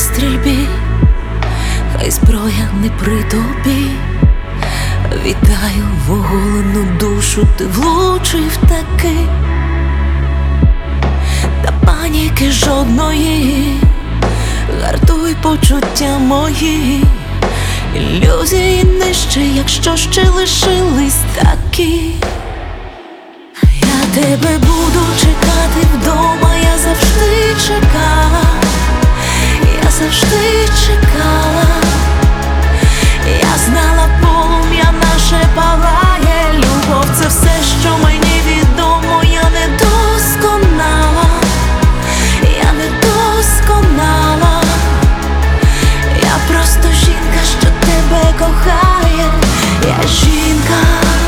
стрільбі, хай зброя не при тобі. Вітаю в оголену душу, ти влучив таки, та паніки жодної, гартуй почуття мої. Ілюзії нижче, якщо ще лишились такі. Я тебе буду чекати вдома, я завжди чекала, я завжди чекала. Я знала, полум'я наше палає, любов — це все, що мені відомо. Я не досконала, я не досконала. Я просто жінка, що тебе кохає. Я жінка.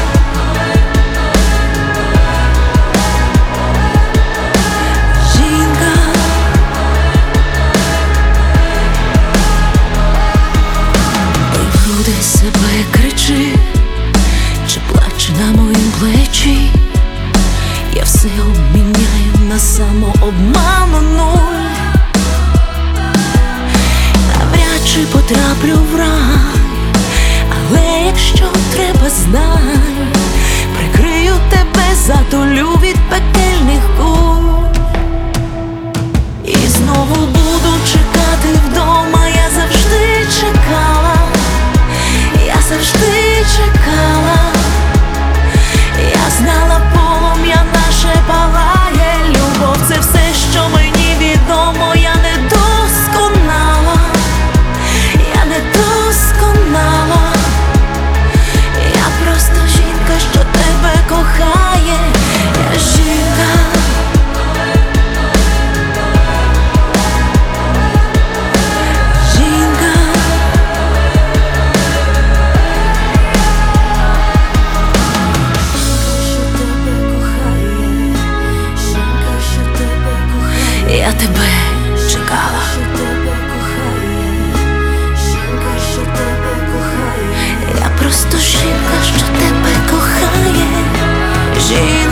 Себе кричи, чи плаче на моїм плечі. Я все обміняю на самообману нуль. Навряд чи потраплю в рай, але якщо треба, знай, прикрию тебе, затулю від пекельних куль. І знову буду чекати вдома, я завжди чекала, я завжди чекала. Я знала, полум'я наше палає, любов — це все, що мені відомо. Я не досконала, я не досконала. Я просто жінка, що тебе кохає. Я жінка. Я тебе чекала. Я просто жінка, що тебе кохає. Жінка.